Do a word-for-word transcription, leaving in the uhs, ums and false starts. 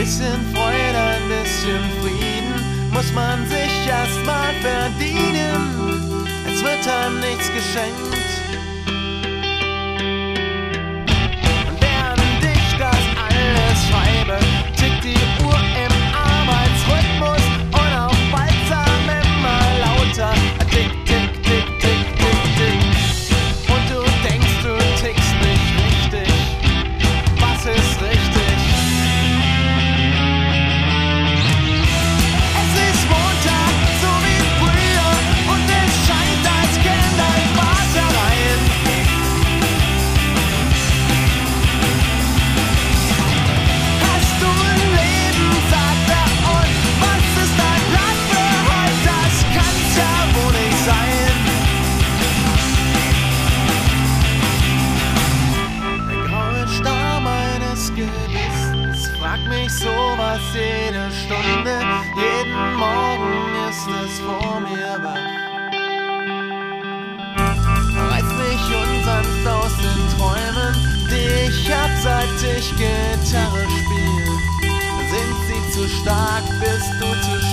bisschen Freude, ein bisschen Frieden muss man sich erstmal verdienen. Es wird einem nichts geschenkt. Und während ich das alles schreibe, tickt die Uhr im Arbeitsrhythmus und auf Balsam immer lauter. Tick, tick, tick, tick, tick, tick. Und du denkst, du tickst nicht richtig. Was ist richtig? Es ist Montag, so wie früher, und es scheint, als käme dein Vater rein. Hast du ein Leben, sagt er, und was ist dein Plan für heute? Das kann's ja wohl nicht sein. Der graue Star meines Gewissens fragt mich sowas jede Stunde. Jeden Morgen ist es vor mir wach. Reißt mich unsanft aus den Träumen, die ich hab, seit ich Gitarre spiel. Sind sie zu stark, bist du zu